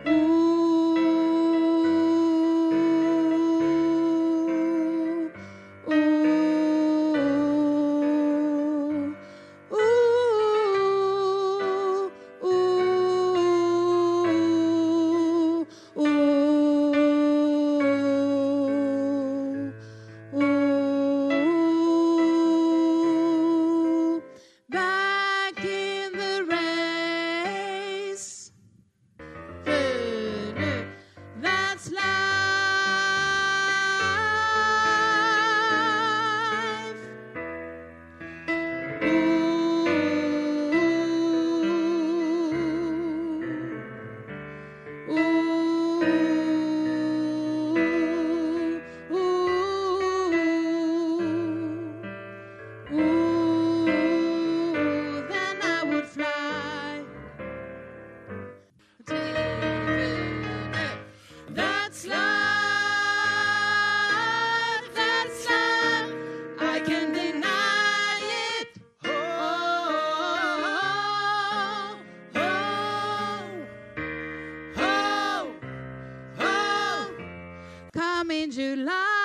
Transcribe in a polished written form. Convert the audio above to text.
Back in the race. That's life. Then I would fly. That's life. That's life. I can deny it. Oh, oh, oh, oh, oh. Come in July.